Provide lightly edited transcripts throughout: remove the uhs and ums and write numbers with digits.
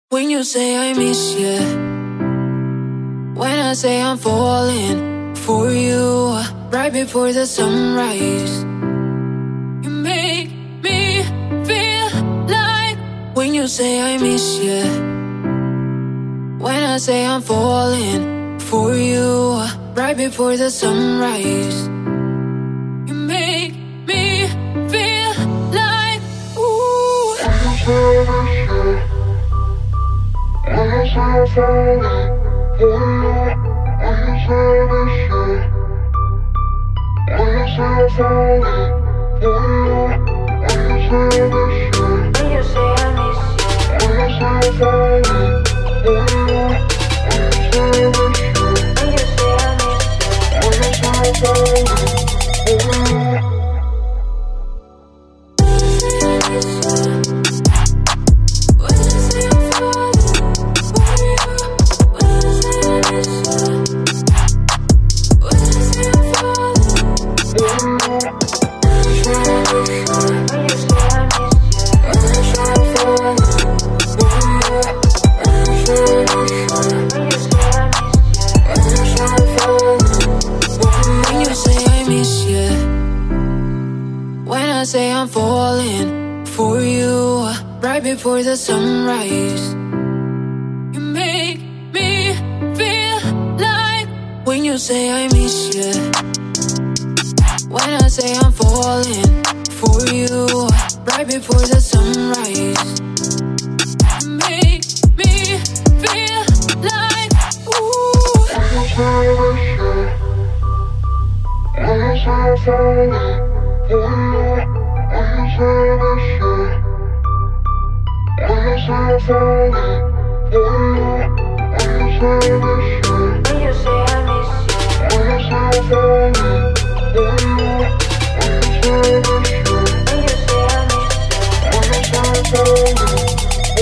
When you say I miss you, when I say I'm falling for you, right before the sunrise, you make me feel like. When you say I miss you, when I say I'm falling for you, right before the sunrise, you make me feel like, ooh. When you say I'm falling for you, when you say I miss you, when you say I'm falling for you, when you say I miss you, when you say I miss you, when you say I'm falling for you, when you say I miss you, when you say I miss you, when you say I'm falling for you. I say I'm falling for you, right before the sunrise, you make me feel like. When you say I miss you, when I say I'm falling for you, right before the sunrise, you make me feel like, ooh. When you say I miss you, when I say I'm falling for you, when you say I miss you, when you say I'm falling for you, when you say I miss you, when you say I miss you, when you say I'm falling for you, when you say I miss you, when you say I miss you, when you say I'm falling for you.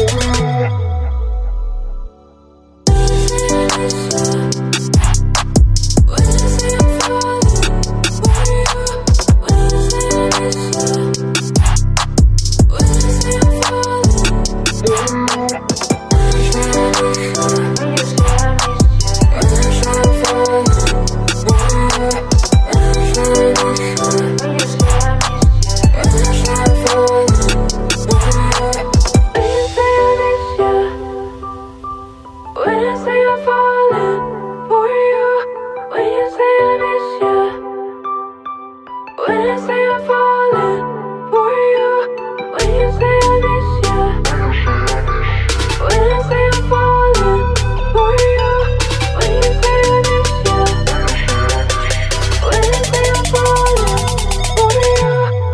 When I say I'm falling for you, when you say I miss you, when I say I'm falling for you, when you say I miss you, when I say I'm falling for you,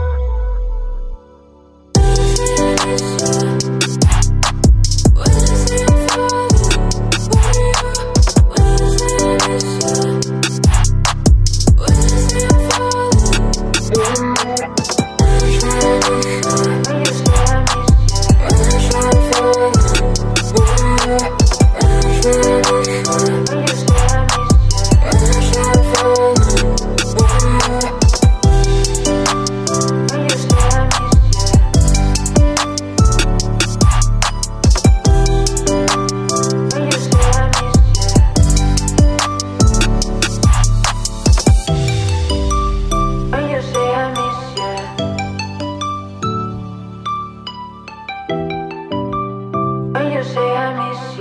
when I say I'm falling for you, when I say I miss you, when I say I'm When you say I miss you.